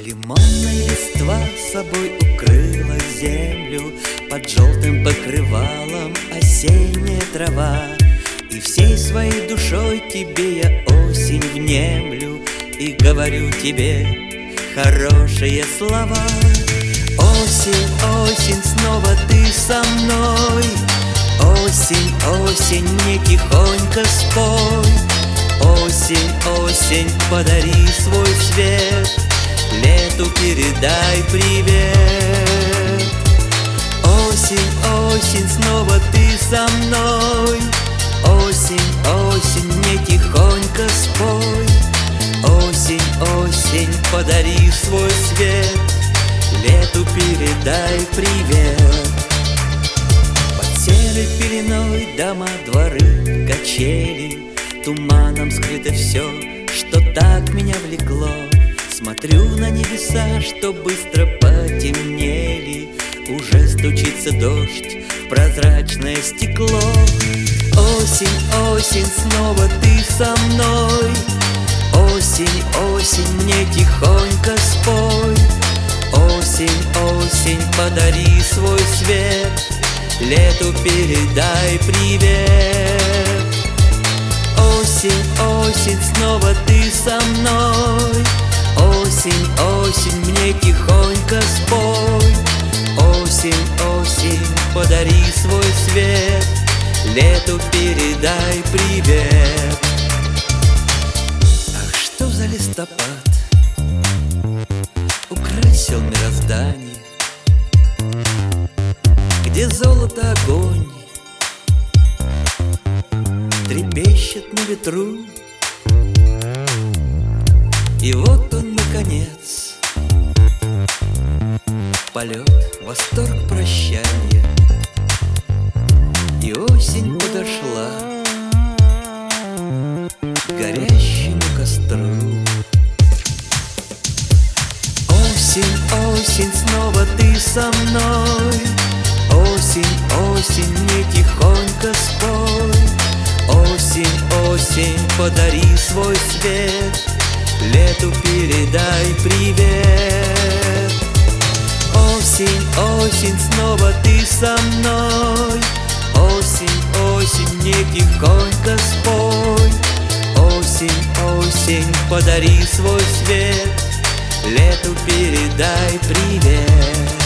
Лимонная листва собой укрыла землю, под желтым покрывалом осенняя трава. И всей своей душой тебе я осень внемлю и говорю тебе хорошие слова. Осень, осень, снова ты со мной. Осень, осень, мне тихонько спой. Осень, осень, подари свой свет, лету передай привет. Осень, осень, снова ты со мной. Осень, осень, мне тихонько спой. Осень, осень, подари свой свет, лету передай привет. Под серой пеленой дома, дворы, качели, туманом скрыто все, что так меня влекло. Смотрю на небеса, что быстро потемнели, уже стучится дождь в прозрачное стекло. Осень, осень, снова ты со мной. Осень, осень, мне тихонько спой. Осень, осень, подари свой свет, лету передай привет. Осень, осень, снова ты со мной. Осень, осень, мне тихонько спой. Осень, осень, подари свой свет, лету передай привет. Ах, что за листопад украсил мироздание, где золото огонь трепещет на ветру. И вот он, наконец, полет, восторг, прощанье. И осень подошла к горящему костру. Осень, осень, снова ты со мной. Осень, осень, мне тихонько спой. Осень, осень, подари свой свет, лету передай привет. Осень, осень, снова ты со мной. Осень, осень, мне тихонько спой. Осень, осень, подари свой свет, лету передай привет.